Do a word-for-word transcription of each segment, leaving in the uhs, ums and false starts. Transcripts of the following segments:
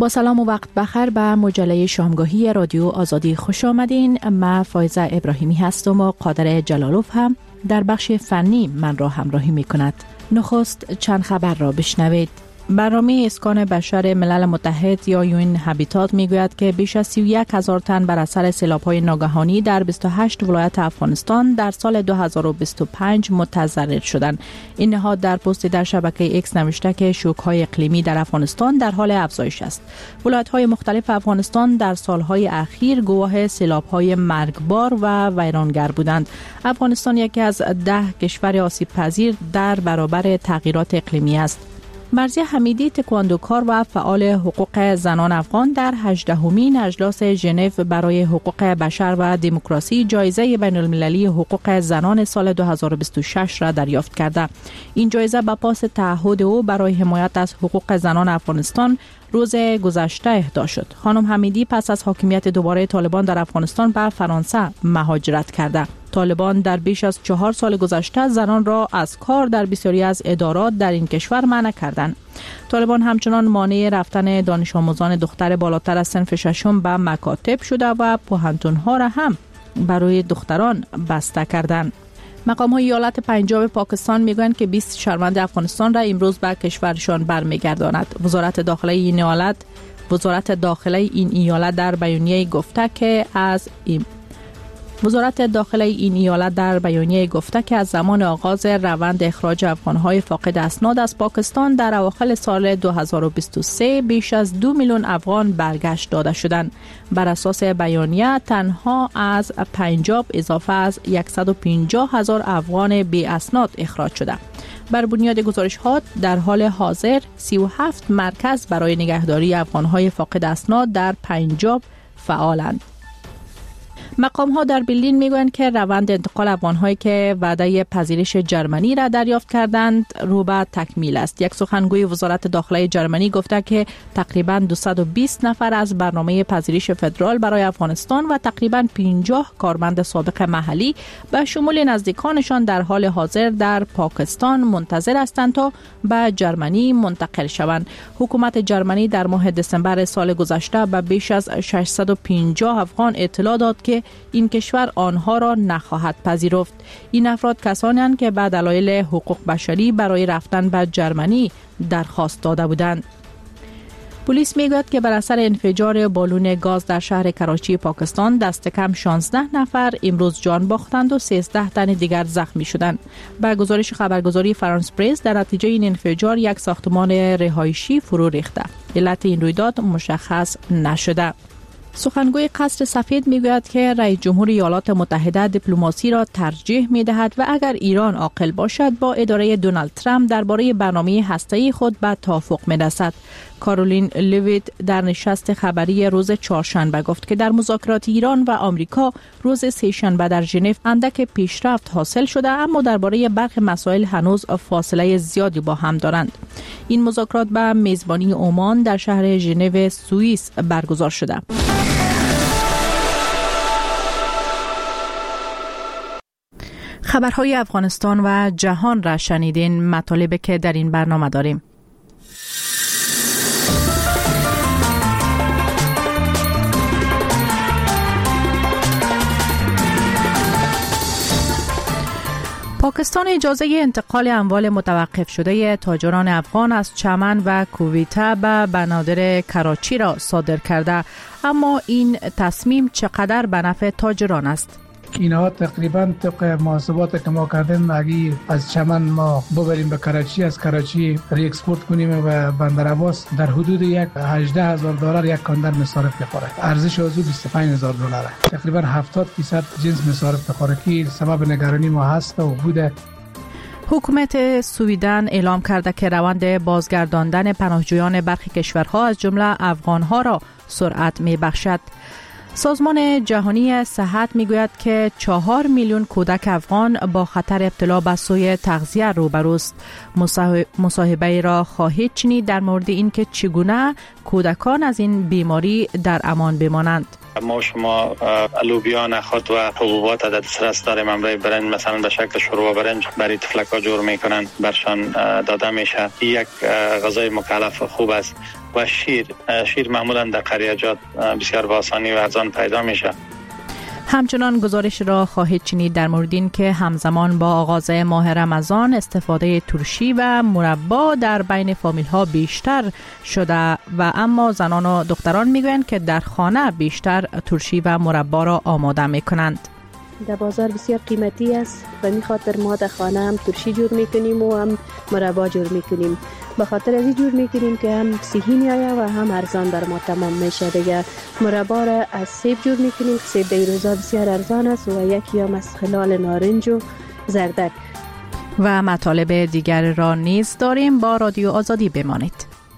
با سلام و وقت بخیر به مجله شامگاهی رادیو آزادی خوش آمدین. من فایزه ابراهیمی هستم و قادر جلالوف هم در بخش فنی من را همراهی می کند. نخست چند خبر را بشنوید. برنامه اسکان بشر ملل متحد یا یوین هابیتات میگوید که بیش از سی و یک هزار تن بر اثر سیلاب‌های ناگهانی در بیست و هشت ولایت افغانستان در سال دو هزار و بیست و پنج متضرر شدند. این نهاد در پستی در شبکه ایکس نوشته که شوک‌های اقلیمی در افغانستان در حال افزایش است. ولایت‌های مختلف افغانستان در سال‌های اخیر گواه سیلاب‌های مرگبار و ویرانگر بودند. افغانستان یکی از ده کشور آسیب‌پذیر در برابر تغییرات اقلیمی است. مرضیه حمیدی تکواندوکار و فعال حقوق زنان افغان در هجدهمین اجلاس ژنو برای حقوق بشر و دموکراسی جایزه بین المللی حقوق زنان سال دو هزار و بیست و شش را دریافت کرده. این جایزه به پاس تعهد او برای حمایت از حقوق زنان افغانستان روز گذشته اهدا شد. خانم حمیدی پس از حاکمیت دوباره طالبان در افغانستان به فرانسه مهاجرت کرده. طالبان در بیش از چهار سال گذشته زنان را از کار در بسیاری از ادارات در این کشور منع کردند. طالبان همچنان مانع رفتن دانش آموزان دختر بالاتر از صنف ششم به مکاتب شده و پوهنتون‌ها را هم برای دختران بسته کردند. مقام‌های ایالت پنجاب پاکستان میگویند که بیست شهروند افغانستان را امروز به کشورشان برمیگرداند. وزارت داخله این ایالت وزارت داخله این ایالت در بیانیه گفته که از این وزارت داخله این ایالت در بیانیه گفته که از زمان آغاز روند اخراج افغان‌های فاقد اسناد از پاکستان در اواخر سال دو هزار و بیست و سه بیش از دو میلیون افغان برگشت داده شدند. بر اساس بیانیه تنها از پنجاب اضافه از صد و پنجاه هزار افغان بی اسناد اخراج شده. بر بنیاد گزارش‌ها در حال حاضر سی و هفت مرکز برای نگهداری افغان‌های فاقد اسناد در پنجاب فعالند. مقام ها در برلین میگویند که روند انتقال افغان‌هایی که وعده پذیرش جرمنی را دریافت کردند رو به تکمیل است. یک سخنگوی وزارت داخله جرمنی گفته که تقریباً دویست و بیست نفر از برنامه پذیرش فدرال برای افغانستان و تقریباً پنجاه کارمند سابق محلی به شمول نزدیکانشان در حال حاضر در پاکستان منتظر هستند تا به جرمنی منتقل شوند. حکومت جرمنی در ماه دسامبر سال گذشته به بیش از ششصد و پنجاه افغان اطلاع داد که این کشور آنها را نخواهد پذیرفت. این افراد کسانی هستند که به دلایل حقوق بشری برای رفتن به جرمنی درخواست داده بودند. پلیس میگوید که بر اثر انفجار بالون گاز در شهر کراچی پاکستان دست کم شانزده نفر امروز جان باختند و سیزده تن دیگر زخمی شدند. به گزارش خبرگزاری فرانس پرس در نتیجه این انفجار یک ساختمان رهایشی فرو ریخته. علت این رویداد مشخص نشده. سخنگوی قصر سفید میگوید که رئیس جمهور ایالات متحده دیپلماسی را ترجیح میدهد و اگر ایران عاقل باشد با اداره دونالد ترامپ درباره برنامه هسته‌ای خود به توافق میرسد. کارولین لیویت در نشست خبری روز چهارشنبه گفت که در مذاکرات ایران و آمریکا روز سه‌شنبه در ژنو اندک پیشرفت حاصل شده، اما درباره برخی مسائل هنوز فاصله زیادی با هم دارند. این مذاکرات به میزبانی عمان در شهر ژنو سوئیس برگزار شده. خبرهای افغانستان و جهان را شنیدین. مطالبی که در این برنامه داریم: پاکستان اجازه انتقال اموال متوقف شده تاجران افغان از چمن و کویته به بنادر کراچی را صادر کرده، اما این تصمیم چقدر به نفع تاجران است؟ اینها تقریبا طبق محاسبات که ما کردیم اگه از چمن ما ببریم به کراچی، از کراچی ری اکسپورت کنیم و بندر عباس، در حدود یک هجده هزار دلار یک کاندر مصارف میخوره. ارزش آزو بیست و پنج هزار دلاره. تقریبا هفتاد درصد جنس مصارف میخوره که سبب نگرانی ما هست و بوده. حکومت سویدن اعلام کرده که روند بازگرداندن پناهجویان برخی کشورها از جمله افغانها را سرعت میبخشد. سازمان جهانی صحت میگوید که چهار میلیون کودک افغان با خطر ابتلا به سوء تغذیه روبروست. مصاحبه را خواهید شنید در مورد اینکه چگونه کودکان از این بیماری در امان بمانند. ما شما لوبیا، نخود و حبوبات در دسترس داریم. امروز برنج مثلا به شکل شوربه برنج برای طفلکا جور میکنن، برشان داده میشه. یک غذای مکلف خوب است. و شیر شیر معمولا در قریجات بسیار با آسانی و ارزان پیدا میشه. همچنان گزارش را خواهید شنید در مورد این که همزمان با آغاز ماه رمضان استفاده ترشی و مربا در بین فامیل ها بیشتر شده و اما زنان و دختران میگویند که در خانه بیشتر ترشی و مربا را آماده میکنند. در بازار بسیار قیمتی است و می خاطر ما در خانه هم ترشی جور میکنیم و هم مربا جور میکنیم. به خاطر از این جور میکنیم که هم صحی میآید و هم ارزان در ما تمام میشه. دیگه مربا را از سیب جور میکنیم. سیب در روزا بسیار ارزان است و یکی هم از خلال نارنج و زردک. و مطالب دیگر را نیز داریم. با رادیو آزادی بمانید.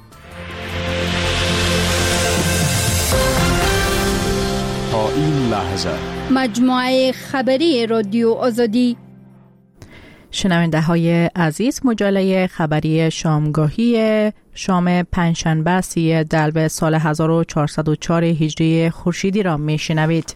تا این لحظه مجموعه خبری رادیو آزادی. شنونده های عزیز، مجله خبری شامگاهی شام پنجشنبه سی دلو سال هزار و چهارصد و چهار هجری خورشیدی را می شنوید.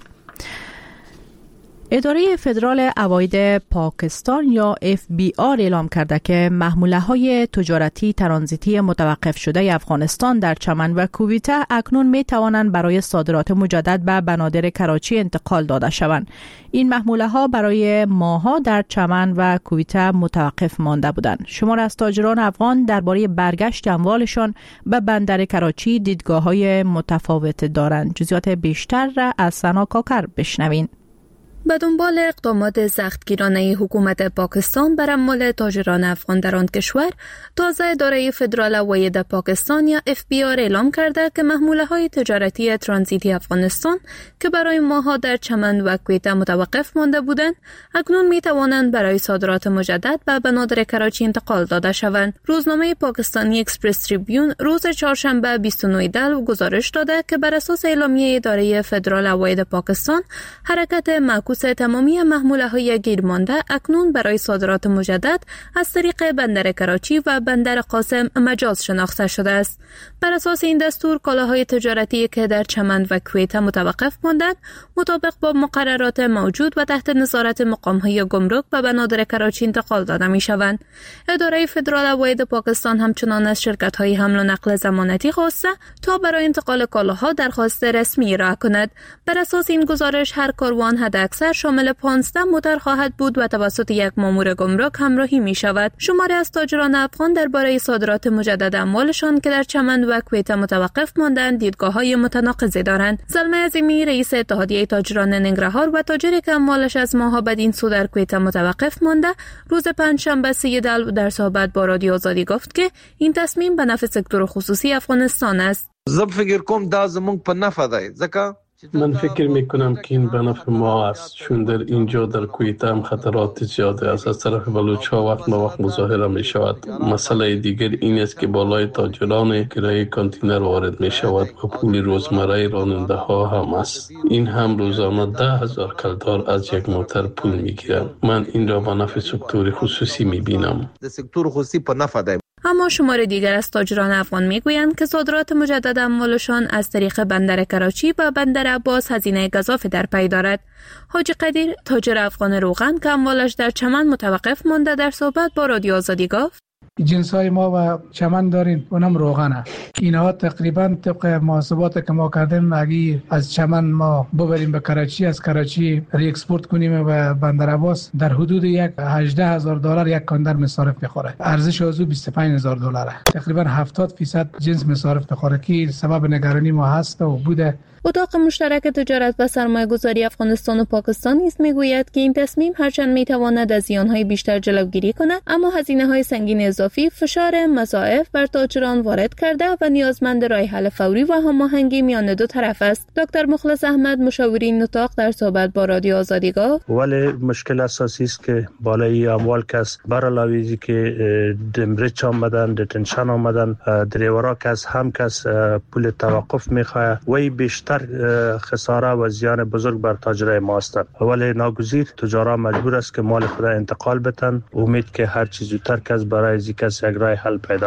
اداره فدرال عواید پاکستان یا اف بی آر اعلام کرده که محموله های تجارتی ترانزیتی متوقف شده افغانستان در چمن و کویته اکنون می توانند برای صادرات مجدد به بنادر کراچی انتقال داده شوند. این محموله ها برای ماه‌ها در چمن و کویته متوقف مانده بودند. شمار از تاجران افغان درباره برگشت اموالشان به بندر کراچی دیدگاه های متفاوت دارند. جزئیات بیشتر را از سنا کاکر بشنوین. به دنبال اقدامات سختگیرانه حکومت پاکستان بر اموال تاجران افغان در آن کشور، تازه اداره فدرال عواید پاکستان یا اف بی آر اعلام کرده که محموله های تجارتی ترانزیتی افغانستان که برای ماه‌ها در چمن و کویته متوقف مانده بودند، اکنون می توانند برای صادرات مجدد به بنادر کراچی انتقال داده شوند. روزنامه پاکستانی اکسپرس تریبیون روز چهارشنبه بیست و نه دلو گزارش داده که بر اساس اعلامیه اداره فدرال عواید پاکستان، حرکت معکوس تمامی محموله های گیرمانده اکنون برای صادرات مجدد از طریق بندر کراچی و بندر قاسم مجاز شناخته شده است. بر اساس این دستور، کالاهای تجارتی که در چمن و کویته متوقف ماندند، مطابق با مقررات موجود و تحت نظارت مقام‌های گمرک به بنادر کراچی انتقال داده می‌شوند. اداره فدرال عواید پاکستان همچنان از شرکت‌های حمل و نقل ضمانتی خواسته تا برای انتقال کالاها درخواست رسمی ارائه کند. بر اساس این گزارش، هر کاروان حداکثر شامل پانزده موتر خواهد بود و توسط یک مامور گمرک همراهی می شود. شماری از تاجران افغان درباره صادرات مجدد اموالشان که در چمن و کویته متوقف ماندند دیدگاه‌های متناقضی دارند. زلمه عظیمی، رئیس اتحادیه تاجران ننگرهار و تاجری که اموالش از ماه‌ها بدین سو در کویته متوقف مانده، روز پنجشنبه سی دلو در صحبت با رادیو آزادی گفت که این تصمیم به نفع سکتور خصوصی افغانستان است. زه فکر کوم دا زموږ په نفع دی، ځکه من فکر میکنم که این به نفع ما است، چون در اینجا در کویته هم خطرات زیاده است. از طرف بلوچ ها وقت ما وقت مظاهره می شود. مسئله دیگر این است که بالای تاجران کرایه کانتینر وارد می شود و پول روزمره راننده ها هم است. این هم روزانه ده هزار کلدار از یک موتر پول می گیرند. من این را به نفع سکتور خصوصی می بینم. سکتور خصوصی په نفع دی. اما شمار دیگر از تاجران افغان میگویند که صادرات مجدد اموالشان از طریق بندر کراچی و بندر عباس هزینه گزافی در پی دارد. حاجی قدیر، تاجر افغان روغن که اموالش در چمن متوقف مانده، در صحبت با رادیو آزادی گفت: جنس های ما و چمن داریم، اونم روغنه. اینها تقریبا طبق محاسبات که ما کردیم، اگه از چمن ما ببریم به کراچی، از کراچی ری اکسپورت کنیم و بندر عباس، در حدود یک هجده هزار دلار یک کاندر مصارف بخوره. ارزش از او بیست و پنج هزار دلاره. تقریبا هفتاد درصد جنس مصارف بخوره که سبب نگرانی ما هست و بوده. اتاق مشترک تجارت و سرمایه‌گذاری افغانستان و پاکستان نیز میگوید که این تصمیم هرچند میتواند از زیان‌های بیشتر جلوگیری کند، اما هزینه‌های سنگین اضافی فشار مضاعف بر تاجران وارد کرده و نیازمند راه حل فوری و هماهنگی میان دو طرف است. دکتر مخلص احمد، مشاور این اتاق، در صحبت با رادیو آزادی گفت: ولی مشکل اساسی است که بالای اموال کس بر علاوه که دمرچ آمدن، دتنشن آمدن، دریورا کس هم کس پول توقف میخواه و بیشتر خساره و زیان بزرگ بر تاجرای ما است. ولی ناگزیر تجارا مجبور است که مال خود انتقال بدن، امید که هر چیز زودتر کس برای زی کس یک راه حل پیدا شود.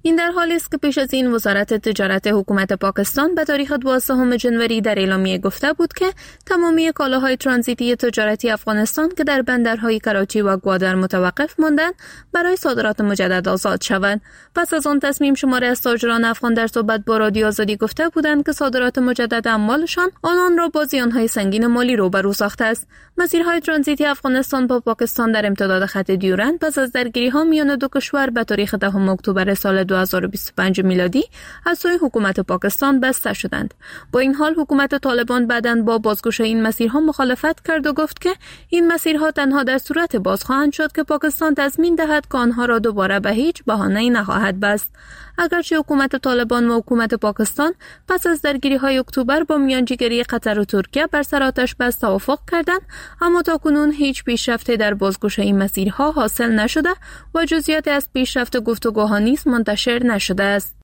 این در حالی است که پیش از این وزارت تجارت حکومت پاکستان به تاریخ دوازدهم ژانویه در اعلامیه گفته بود که تمامی کالاهای ترانزیتی تجارتی افغانستان که در بندرهای کراچی و گوادر متوقف ماندند برای صادرات مجدد آزاد شوند. پس از آن تصمیم شماری از تاجران افغان در صحبت با رادیو آزادی گفته بودند که صادرات مجدد اموالشان آنان را با زیانهای سنگین مالی روبرو ساخته است. مسیرهای ترانزیتی افغانستان با پاکستان در امتداد خط دیورند پس از درگیری‌ها میان دو کشور به تاریخ دهم اکتبر سال دو هزار و بیست و پنج میلادی از سوی حکومت پاکستان بسته شدند. با این حال حکومت طالبان بعداً با بازگشایی این مسیرها مخالفت کرد و گفت که این مسیرها تنها در صورت باز خواهند شد که پاکستان تضمین دهد که آنها را دوباره به هیچ بهانه‌ای نخواهد بست. اگرچه حکومت طالبان و حکومت پاکستان پس از درگیری‌های اکتبر با میانجیگری قطر و ترکیه بر سر آتش بس توافق کردند، اما تاکنون هیچ پیشرفتی در بازگشایی این مسیرها حاصل نشده و جزئیات از پیشرفت گفتگوها نیز منتشر نشده است.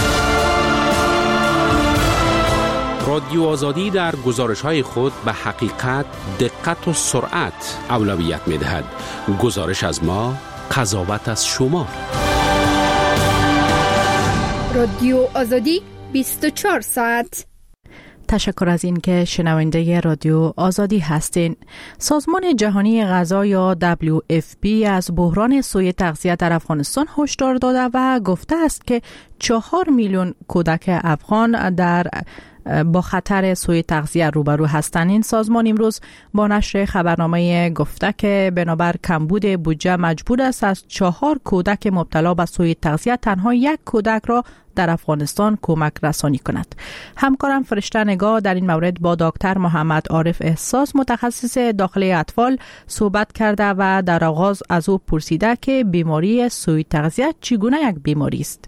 رادیو آزادی در گزارش‌های خود به حقیقت، دقت و سرعت اولویت می‌دهد. گزارش از ما، قضاوت از شما. رادیو آزادی بیست و چهار ساعت. تشکر از این که شنونده رادیو آزادی هستین. سازمان جهانی غذا یا دبلیو اف پی از بحران سوء تغذیه در افغانستان هشدار داده و گفته است که چهار میلیون کودک افغان در با خطر سوء تغذیه روبرو هستند. این سازمان امروز با نشر خبرنامه گفته که بنابر کمبود بودجه مجبور است از چهار کودک مبتلا به سوء تغذیه تنها یک کودک را در افغانستان کمک رسانی کند. همکارم فرشته نگاه در این مورد با دکتر محمد عارف احساس متخصص داخلی اطفال صحبت کرده و در آغاز از او پرسیده که بیماری سوء تغذیه چگونه یک بیماری است.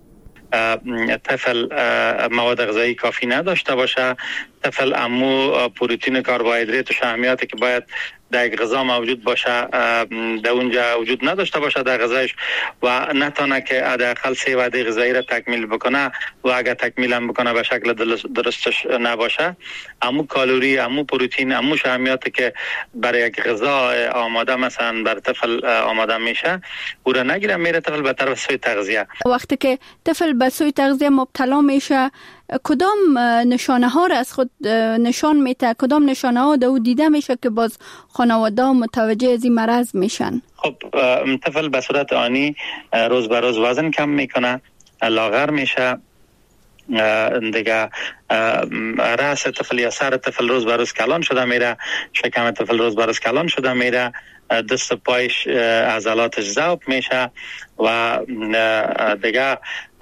طفل مواد غذایی کافی نداشته باشه، طفل امو پروتئین، کربوهیدرات و شحمیاتی که باید در غذا موجود باشه در اونجا وجود نداشته باشه در غذایش و نتونه که حداقل سه وعده غذایی را تکمیل بکنه و اگر تکمیل هم بکنه به شکل درستش نباشه، امو کالری، امو پروتئین، امو شحمیاتی که برای یک غذا آماده مثلا بر طفل آماده میشه او را نگیره، میره طفل به طرف سوء تغذیه. وقتی که طفل به سوء تغذیه مبتلا میشه کدام نشانه ها را از خود نشان میده؟ کدام نشانه ها دو دیده میشه که باز خانواده متوجه از این مرض میشن؟ خب طفل به صورت آنی روز به روز وزن کم میکنه، لاغر میشه، دیگه رأس طفل یا سر طفل روز به روز کلان شده میره، شکم طفل روز به روز کلان شده میره، دست پایش عضلاتش ذوب میشه و دیگه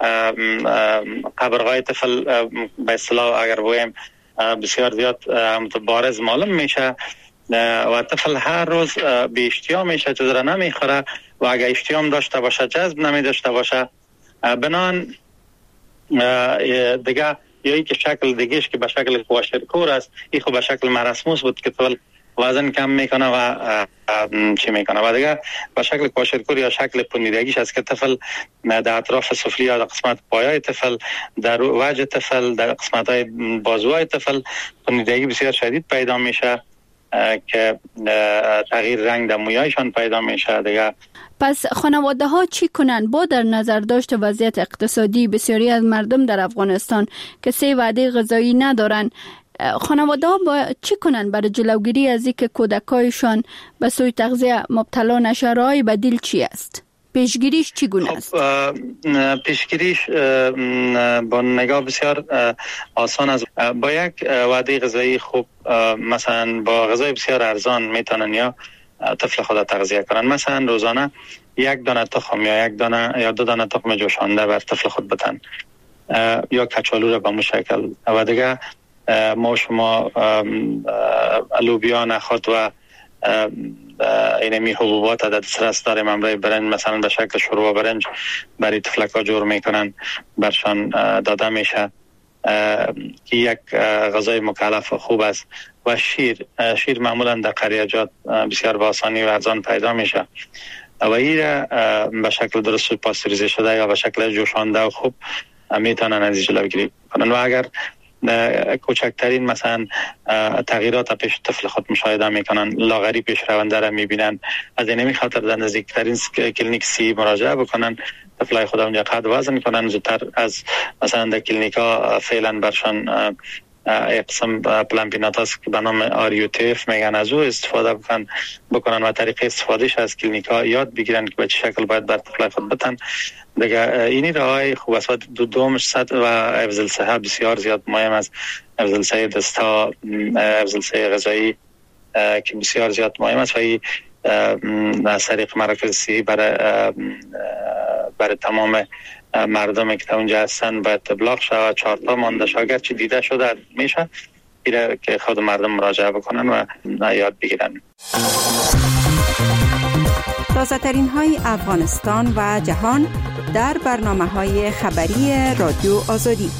قبرهای طفل به اصطلاح اگر بگویم بسیار زیاد بارز معلوم میشه و طفل هر روز به اشتیا میشه، چیز را نمیخوره و اگر اشتیام داشته باشه جذب نمی داشته باشه بنان دیگه یا ای که شکل دیگهش که به شکل کواشرکور است، این خب به شکل مرسموس بود که طفل وزن کم میکنه و چی میکنه و دیگه به شکل کواشرکور یا شکل پنیدگیش است که طفل در اطراف سفلی یا در قسمت پایای طفل، در وجه طفل، در قسمت های بازوهای طفل پنیدگی بسیار شدید پیدا میشه که تغییر رنگ در مویایشان پیدا میشه دیگه. پس خانواده ها چی کنن با در نظر داشت وضعیت اقتصادی بسیاری از مردم در افغانستان که سه وعده غذایی ندارن؟ خانواده ها با چی کنن برای جلوگیری از اینکه کودکایشان به سوء تغذیه مبتلا نشه؟ راه بدیل چی است؟ پیشگیریش چگونه است؟ پیشگیریش با نگاه بسیار آسان است. با یک وعده غذایی خوب مثلا با غذای بسیار ارزان میتونن یا طفل خود تغذیه کنن. مثلا روزانه یک دانه تخم یا یک دانه یا دو دانه تخم جوشانده بر طفل خود بدن یا کچالو را به مو شکل و دیگه ما شما لوبیا، نخود و اینمی حبوبات در دسترس داریم. امروز برنج مثلا به شکل شوربه برنج برای طفلکا جور میکنن، برشان داده میشه که یک غذای مکلف خوب است. و شیر شیر معمولا در قریجات بسیار با آسانی و ارزان پیدا میشه و این به شکل درست پاستوریزه شده یا به شکل جوشانده و خوب میتونن از جلوگیری کنن. و اگر کوچکترین مثلا تغییرات پیش طفل خود مشاهده میکنن، لاغری پیش رونده را میبینن. از این خاطر در نزدیکترین کلینیک سی مراجعه بکنن، طفلای خود اونجا قد وزن کنن، زودتر از مثلا در کلینیک ها فعلا برشان یک قسم پلمپینات هست که به نام آریوتیف میگن، از او استفاده بکن بکنن و طریق استفادهش از کلینیک ها یاد بگیرن که به چه شکل باید بر طفلای خود بتن. دیگه اینی راهای خوب است. دو دومش صد و حفظ الصحه بسیار زیاد مهم است. حفظ الصحه دستا، حفظ الصحه غذایی که بسیار زیاد مهم است و این از طریق مراکز صحی برای برای تمام مردمی که اونجا هستن باید ابلاغ شود. چهار تا مانده شاگرد چی دیده شده میشه ایره که خود مردم مراجعه بکنن و یاد بگیرن. تازه ترین های افغانستان و جهان در برنامه های خبری رادیو آزادی.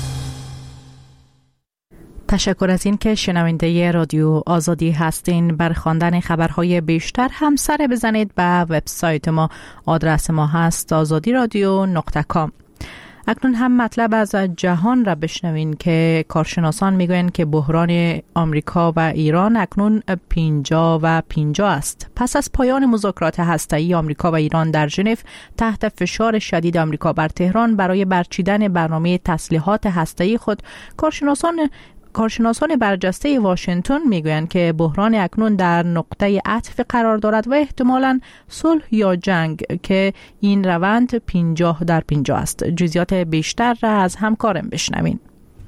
تشکر از این که شنونده رادیو آزادی هستین. بر خواندن خبرهای بیشتر هم سر بزنید به وبسایت ما. آدرس ما هست آزادی رادیو نقطه کام. اکنون هم مطلب از جهان را بشنوین که کارشناسان میگویند که بحران آمریکا و ایران اکنون پنجاه و پنجاه است. پس از پایان مذاکرات هسته‌ای آمریکا و ایران در ژنو، تحت فشار شدید آمریکا بر تهران برای برچیدن برنامه تسلیحات هسته‌ای خود، کارشناسان کارشناسان برجسته واشنگتن میگویند که بحران اکنون در نقطه عطف قرار دارد و احتمالاً صلح یا جنگ که این روند پنجاه در پنجاه است. جزئیات بیشتر را از همکارم بشنوین.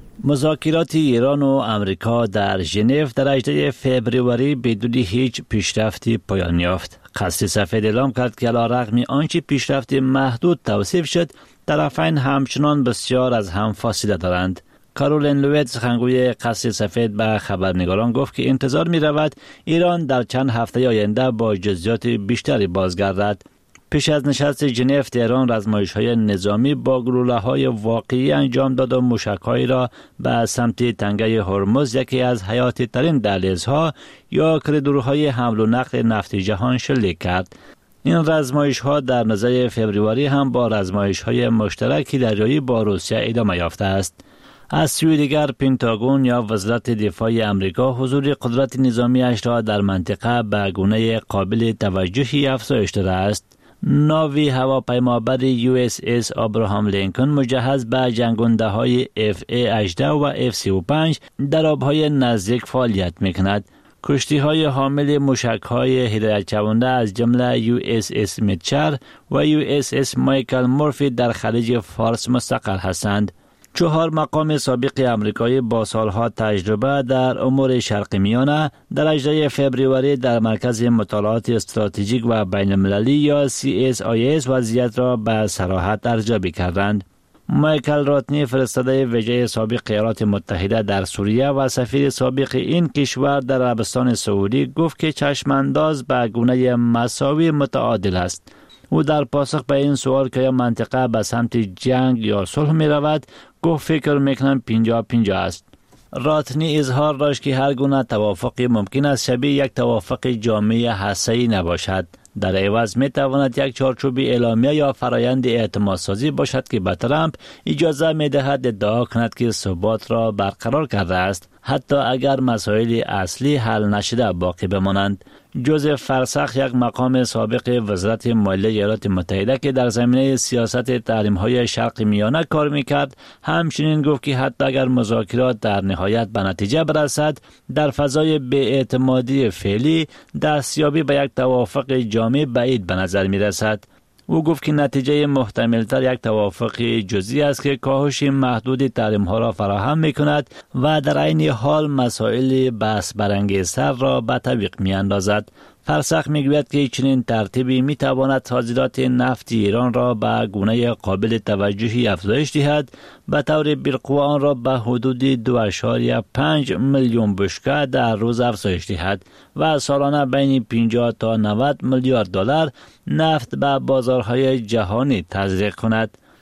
مذاکرات ایران و آمریکا در ژنو در هجدهم فوریه بدون هیچ پیشرفتی پایان یافت. قصر سفید اعلام کرد که علیرغم آنچه پیشرفت محدود توصیف شد، طرفین همچنان بسیار از هم فاصله دارند. کارولین لویت، سخنگوی قصر سفید، به خبرنگاران گفت که انتظار می رود ایران در چند هفته آینده با جزئیات بیشتری بازگردد. پیش از نشست ژنو، تهران آزمایش‌های نظامی با گلوله‌های واقعی انجام داد و موشک‌هایی را به سمت تنگه هرمز، یکی از حیاتی ترین دهلیزها یا کریدورهای حمل و نقل نفتی جهان، شلیک کرد. این آزمایش‌ها در نزد فوریه هم با آزمایش‌های مشترکی دریایی با روسیه ادامه یافته است. از سوی دیگر، پنتاگون یا وزارت دفاع آمریکا حضور قدرت نظامی‌اش را در منطقه به گونه قابل توجهی افزایش داده است. ناوی هواپیمابر یو اس اس ابراهام لینکن مجهز به جنگنده‌های اف ای هجده و اف سی و پنج در آب‌های نزدیک فعالیت می‌کند. کشتی‌های حامل موشک‌های هدایت شونده از جمله یو اس اس میتچر و یو اس اس مایکل مورفی در خلیج فارس مستقر هستند. چهار مقام سابق آمریکایی با سالها تجربه در امور شرق میانه در هجدهم فوریه در مرکز مطالعات استراتژیک و بین المللی یا سی اس آی اس وضعیت را به صراحت ارزیابی کردند. مایکل راتنی، فرستاده ویژه سابق ایالات متحده در سوریه و سفیر سابق این کشور در عربستان سعودی، گفت که چشمانداز به گونه مساوی متعادل است. او در پاسخ به این سوال که منطقه به سمت جنگ یا صلح می رود، گفت فکر میکنم پنجاه پنجاه است. راتنی اظهار داشت که هر گونه توافقی ممکن است شبیه یک توافق جامع هسته‌ای نباشد. در عوض می تواند یک چارچوب اعلامیه یا فرایند اعتماد سازی باشد که به ترامپ اجازه می دهد ادعا کند که ثبات را برقرار کرده است، حتی اگر مسائل اصلی حل نشده باقی بمانند. جوزف فرسخ، یک مقام سابق وزارت مالیه ایالات متحده که در زمینه سیاست تحریم‌های شرق میانه کار می‌کرد، همچنین گفت که حتی اگر مذاکرات در نهایت به نتیجه برسد، در فضای بی‌اعتمادی فعلی دستیابی به یک توافق جامع بعید به نظر می‌رسد. او گفت که نتیجه محتمل‌تر یک توافق جزئی است که کاهش محدود تحریم‌ها را فراهم می‌کند و در عین حال مسائل بحث برانگیزتر را به تعویق می‌اندازد. فرسخ میگوید که چنین ترتیبی میتواند صادرات نفت ایران را به گونه قابل توجهی افزایش دهد، به طور بالقوه آن را به حدود دو اشاریه پنج میلیون بشکه در روز افزایش دهد و سالانه بین پنجاه تا نود میلیارد دلار نفت به بازارهای جهانی تزریق کند.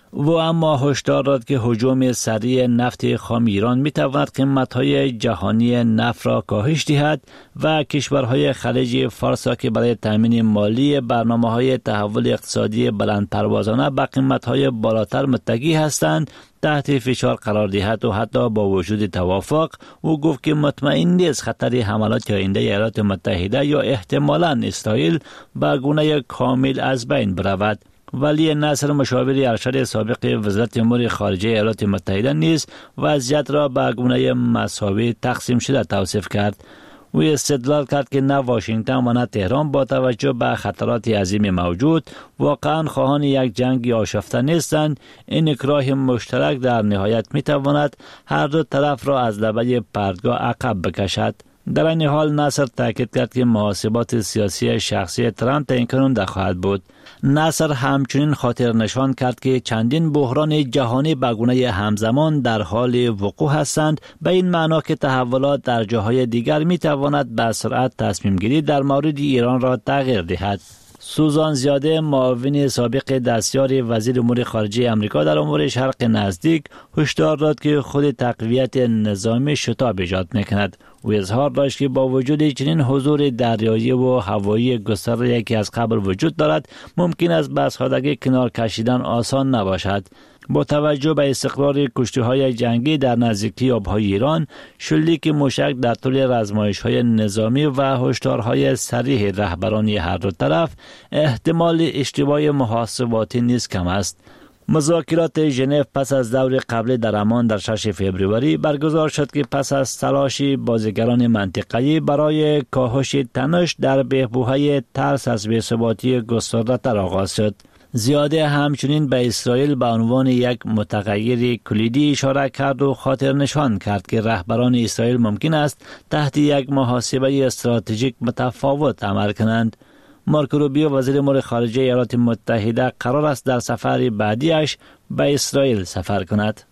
و اما هشدار داد که هجوم سریع نفت خام ایران میتواند قیمت‌های جهانی نفت را کاهش دهد و کشورهای خلیج فارس را که برای تامین مالی برنامه‌های تحول اقتصادی بلندپروازانه به قیمت‌های بالاتر متکی هستند تحت فشار قرار دهد و حتی با وجود توافق او گفت که مطمئن نیست خطر حملات آینده ایالات متحده یا احتمالاً اسرائیل به گونه کامل از بین برود. ولی نصر مشاور ارشد سابق وزارت امور خارجه ایالات متحده نیز وضعیت را به گونه مساوی تقسیم شده توصیف کرد. او استدلال کرد که نه واشنگتن و نه تهران با توجه به خطرات عظیم موجود واقعا خواهان یک جنگ آشفته نیستند. این اکراه مشترک در نهایت می تواند هر دو طرف را از لبه پرتگاه عقب بکشد. در این حال نصر تاکید کرد که محاسبات سیاسی شخصی ترامپ تعیین کننده خواهد بود. نصر همچنین خاطر نشان کرد که چندین بحران جهانی به گونه همزمان در حال وقوع هستند، به این معنا که تحولات در جاهای دیگر می تواند به سرعت تصمیم گیری در مورد ایران را تغییر دهد. سوزان زیاده معاون سابق دستیار وزیر امور خارجه آمریکا در امور شرق نزدیک هشدار داد که خود تقویت نظامی شتاب ایجاد می‌کند. او اظهار داشت که با وجود چنین حضور دریایی و هوایی گسترده که از قبل وجود دارد ممکن است به سادگی کنار کشیدن آسان نباشد. با توجه به استقرار کشتی‌های جنگی در نزدیکی آب‌های ایران، شلیک موشک در طول آزمایش‌های نظامی و هشدارهای صریح رهبرانی هر دو طرف، احتمال اشتباه محاسباتی نیز کم است. مذاکرات ژنو پس از دور قبلی در عمان در ششم فوریه برگزار شد که پس از تلاش بازیگران منطقه‌ای برای کاهش تنش در بحبوحه ترس از بی‌ثباتی گسترده‌تر آغاز شد. زیاده همچنین به اسرائیل به عنوان یک متغیر کلیدی اشاره کرد و خاطر نشان کرد که رهبران اسرائیل ممکن است تحت یک محاسبه استراتژیک متفاوت عمل کنند. مارکو روبیو وزیر امور خارجه ایالات متحده قرار است در سفر بعدیش به اسرائیل سفر کند.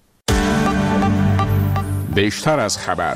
بیشتر از خبر.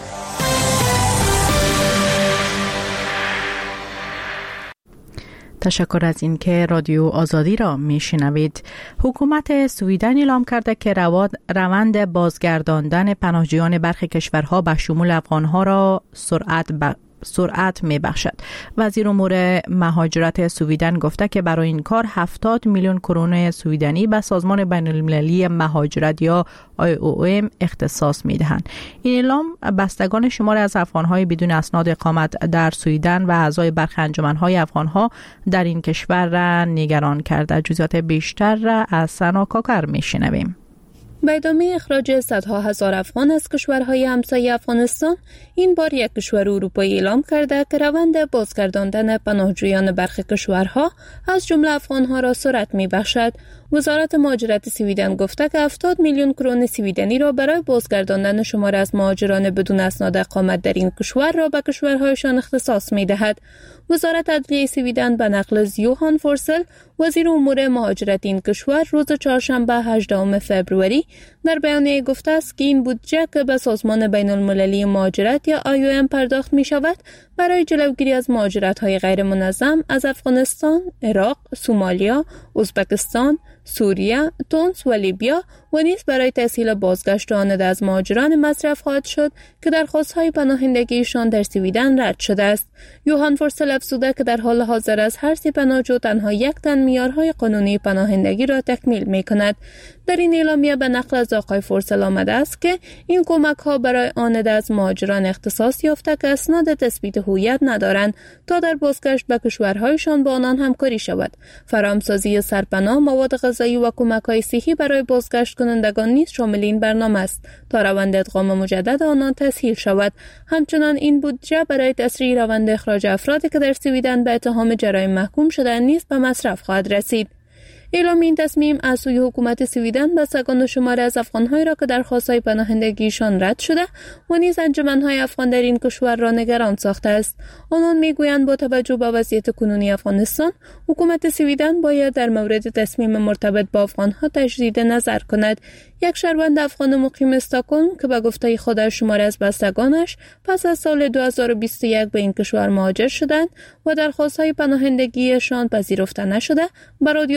تشکر از اینکه رادیو آزادی را میشنوید. حکومت سویدن اعلام کرده که روند بازگرداندن پناهجویان برخی کشورها به شمول افغانها را سرعت ب... سرعت می بخشد. وزیر امور مهاجرت سویدن گفته که برای این کار هفتاد میلیون کرون سویدنی به سازمان بین المللی مهاجرت یا آی او ام اختصاص می دهند. این اعلام بستگان شماری از افغانهای بدون اسناد اقامت در سویدن و اعضای برخی انجمنهای افغانها در این کشور را نگران کرده. جزئیات بیشتر را از سنا کاکر می شنویم. به ادامه اخراج صدها هزار افغان از کشورهای همسایه افغانستان، این بار یک کشور اروپایی اعلام کرده که روند بازگرداندن پناهجویان برخی کشورها از جمله افغانها را سرعت می‌بخشد. وزارت مهاجرت سویدن گفته که هفتاد میلیون کرون سویدنی را برای بازگرداندن شمار از مهاجران بدون اسناد اقامت در این کشور را به کشورهایشان اختصاص می‌دهد. وزارت عدلیه سویدن به نقل از یوهان فورسل وزیر امور مهاجرت این کشور روز چهارشنبه هجدهم فوریه در بیانیه گفته است که این بودجه که به سازمان بین المللی مهاجرت یا آی او ام پرداخت می شود برای جلوگیری از مهاجرت‌های غیر منظم از افغانستان، عراق، سومالیا، ازبکستان، سوریه، تونس و لیبیا و نیز برای تسهیل بازگشت آنده از مهاجران مصرف خواهد شد که درخواست‌های پناهندگیشان در سویدن رد شده است. یوهان فورسل افزوده که در حال حاضر از هر سی پناهجو تنها یک تن معیارهای قانونی پناهندگی را تکمیل می‌کند. در این اعلامیه به نقل از آقای فورسل آمده است که این کمک‌ها برای آنده از مهاجران اختصاص یافته که اسناد تثبیت هویت ندارند تا در بازگشت به کشورهایشان با آنان همکاری شود. فراهمسازی سرپناه، مواد غذایی و کمک‌های صحی برای بازگشت کنندگان نیز شامل این برنامه است تا روند ادغام مجدد آنان تسهیل شود. همچنان این بودجه برای تسریع روند اخراج افرادی که در سویدن به اتهام جرایم محکوم شده‌اند نیز به مصرف خواهد رسید. اعلام این تصمیم از سوی حکومت سویدن بستگان شماری از افغان‌هایی را که درخواست‌های پناهندگیشان رد شده و نیز انجمن‌های افغان در این کشور را نگران ساخته است. آنان می‌گویند با توجه به وضعیت کنونی افغانستان، حکومت سویدن باید در مورد تصمیم مرتبط با افغان‌ها تجدید نظر کند. یک شهروند افغان مقیم استکهلم که به گفته خود شماری از بستگانش پس از سال دو هزار و بیست و یک به این کشور مهاجر شدند و درخواست‌های پناهندگیشان پذیرفته نشده، به رادیو آزادی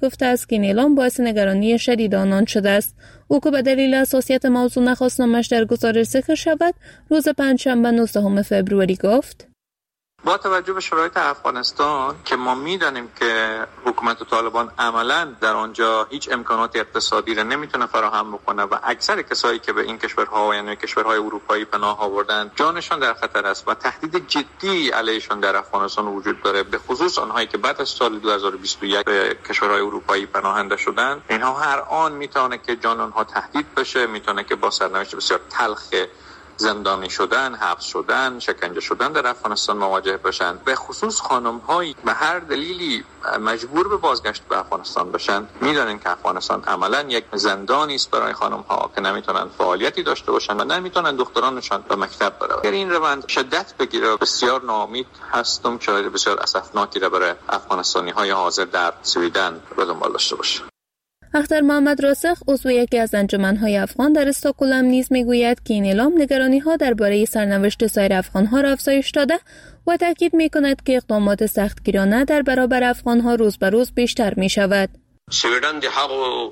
گفته است که این اعلام باعث نگرانی شدید آنان شده است. او که به دلیل حساسیت موضوع نخواست نامش در گزارش ذکر شود، روز پنجشنبه نوزدهم فوریه گفت: با توجه به شرایط افغانستان که ما میدانیم که حکومت طالبان عملاً در آنجا هیچ امکانات اقتصادی را نمیتونه فراهم بکنه و اکثر کسایی که به این کشورها یعنی کشورهای اروپایی پناه آوردن جانشان در خطر است و تهدید جدی علیشان در افغانستان وجود داره، به خصوص آنهایی که بعد از سال دو هزار و بیست و یک به کشورهای اروپایی پناهنده شدند. اینها هر آن میتونه که جان آنها تهدید بشه، میتونه که با سرنوشت بسیار تلخ زندانی شدن، حبس شدن، شکنجه شدن در افغانستان مواجه بشن. به خصوص خانم‌هایی به هر دلیلی مجبور به بازگشت به افغانستان بشن. میدونن که افغانستان عملاً یک زندانی است برای خانم‌ها که نمیتونن فعالیتی داشته باشن و نمیتونن دخترانشان به مکتب برن. اگر این روند شدت بگیره، بسیار ناامید هستم که بسیار اسفناکی را برای افغانستانی‌های حاضر در سویدن به دنبال داشته باشه. اختر محمد راسخ، عضو یکی از انجمن‌های افغان در استکهلم، نیز میگوید که این اعلام نگرانی‌ها درباره سرنوشت سایر افغان‌ها را افزایش داده و تاکید می‌کند که اقدامات سختگیرانه در برابر افغان‌ها روز به روز بیشتر می‌شود. سویدن ده هغو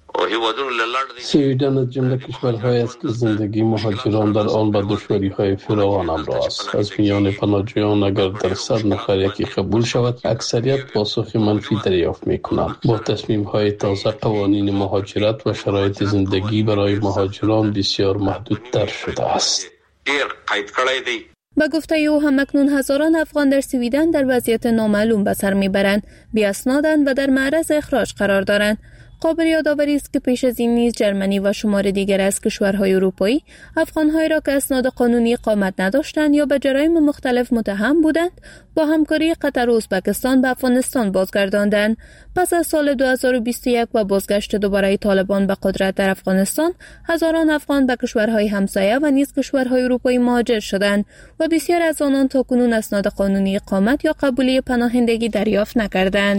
سویدن از جمله کشورهایی است که زندگی مهاجران در آن با دشواری‌های فراوان همراه است. از میان پناهجویان اگر در صد نفر یکی قبول شود، اکثریت پاسخ منفی دریافت می‌کنند. با تصمیم‌های تازه قوانین مهاجرت و شرایط زندگی برای مهاجران بسیار محدودتر شده است. با گفته او همکنون هزاران افغان در سویدن در وضعیت نامعلوم به سر میبرند، بی‌اسنادند و در معرض اخراج قرار دارند. قابل یادآوری است که پیش از این نیز جرمنی و شمار دیگر از کشورهای اروپایی افغان‌هایی را که اسناد قانونی اقامت نداشتند یا به جرایم مختلف متهم بودند با همکاری قطر و ازبکستان به افغانستان بازگرداندند. پس از سال دو هزار و بیست و یک و بازگشت دوباره طالبان به قدرت در افغانستان، هزاران افغان به کشورهای همسایه و نیز کشورهای اروپایی مهاجر شدند و بسیار از آنان تاکنون اسناد قانونی اقامت یا قبولی پناهندگی دریافت نکردند.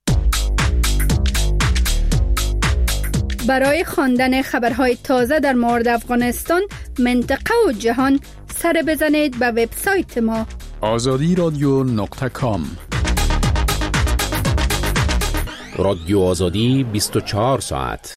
برای خواندن خبرهای تازه در مورد افغانستان، منطقه و جهان، سر بزنید به وبسایت ما آزادی رادیو نقطه کام. رادیو آزادی بیست و چهار ساعت.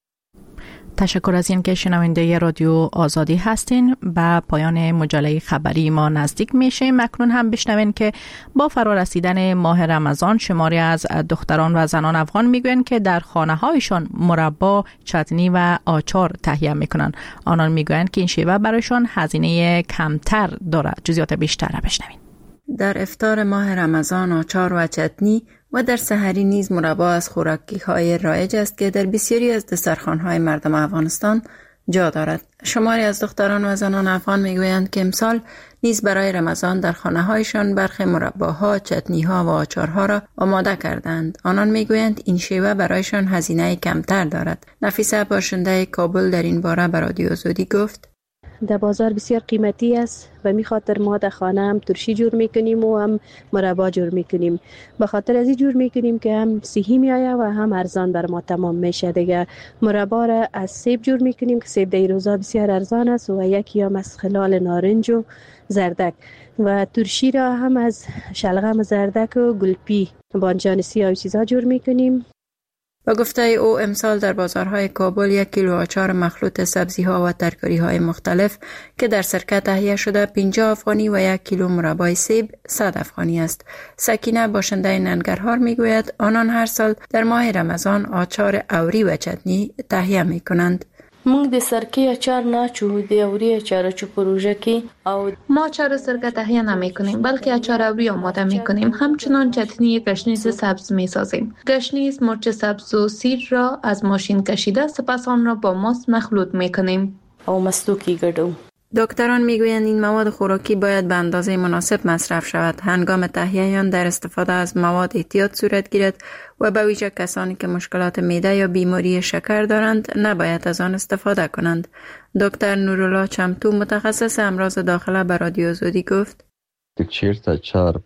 تشکر از این که شنونده رادیو آزادی هستین. به پایان مجله خبری ما نزدیک میشیم. اکنون هم بشنوین که با فرا رسیدن ماه رمضان شماری از دختران و زنان افغان میگوین که در خانه هایشان مربا، چتنی و آچار تهیه میکنن. آنان میگوین که این شیوه برایشان هزینه کمتر دارد. جزئیات بیشتر را بشنوین. در افطار ماه رمضان آچار و چتنی و در سحری نیز مربا از خوراکی‌های رایج است که در بسیاری از دسترخوان‌های مردم افغانستان جا دارد. شماری از دختران و زنان افغان میگویند که امسال نیز برای رمضان در خانه‌هایشان برخی مرباها، چتنی‌ها و آچارها را آماده کردند. آنان میگویند این شیوه برایشان هزینه کمتر دارد. نفیسه باشنده کابل در این باره به رادیو آزادی گفت: در بازار بسیار قیمتی است و می خاطر ما در خانه هم ترشی جور میکنیم و هم مربا جور میکنیم. به خاطر از این جور میکنیم که هم صحی می آید و هم ارزان بر ما تمام میشه. دیگه مربا را از سیب جور میکنیم که سیب در روزا بسیار ارزان است و یکی هم از خلال نارنج و زردک و ترشی را هم از شلغم زردک و گلپی، بانجان سیاه و چیزا جور میکنیم. با گفته او امسال در بازارهای کابل یک کیلو آچار مخلوط سبزی‌ها و ترکاری‌های مختلف که در سرکه تهیه شده پنجاه افغانی و یک کیلو مربای سیب صد افغانی است. سکینه باشنده ننگرهار میگوید آنان هر سال در ماه رمضان آچار اوری و چتنی تهیه میکنند. موږ د سرکې اچار نه چو د اوری اچار چو پروژه کې او ما اچار سرکه تهیه نمی‌کنیم بلکه اچار اوری آماده می‌کنیم. همچنان چتنی گشنیز سبز می‌سازیم. گشنیز مرچ سبز و سیر را از ماشین کشیده سپس آن را با ماست مخلوط می‌کنیم او مستو کې ګډو. دکتران میگویند این مواد خوراکی باید به اندازه مناسب مصرف شود. هنگام تهیه آن در استفاده از مواد احتیاط صورت گیرد و به ویژه کسانی که مشکلات معده یا بیماری شکر دارند نباید از آن استفاده کنند. دکتر نورالله چمتو متخصص امراض داخله به رادیو آزادی گفت: که چیرته چار په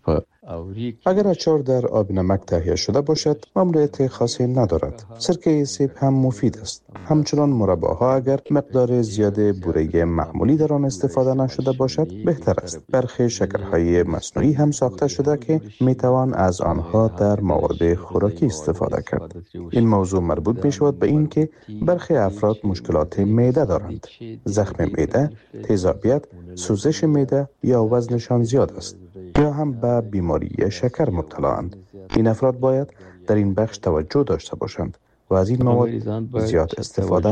اگر اچار در آب نمک تهیه شده باشد ممنوعیت خاصی ندارد. سرکه سیب هم مفید است. همچنان مرباها اگر مقدار زیاد بوره معمولی در آن استفاده نشده باشد بهتر است. برخی شکرهای مصنوعی هم ساخته شده که می توان از آنها در مواد خوراکی استفاده کرد. این موضوع مربوط می شود به این که برخی افراد مشکلات معده دارند. زخم معده، تیزابیت، سوزش معده یا وزنشان زیاد است یا هم به بیماری شکر مبتلااند. این افراد باید در این بخش توجه داشته باشند و از این مواد زیاد استفاده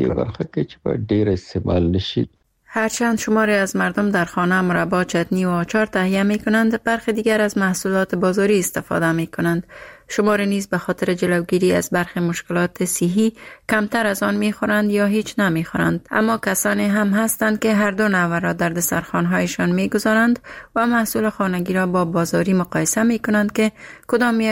نکنند. هرچند شماری از مردم در خانه مربا، چتنی و آچار تهیه می کنند، برخی دیگر از محصولات بازاری استفاده می کنند. شماری نیز به خاطر جلوگیری از برخی مشکلات صحی کمتر از آن می خورند یا هیچ نمی خورند. اما کسانی هم هستند که هر دو نوع را در دسترخوان‌هایشان می گذارند و محصول خانگی را با بازاری مقایسه می کنند که کدام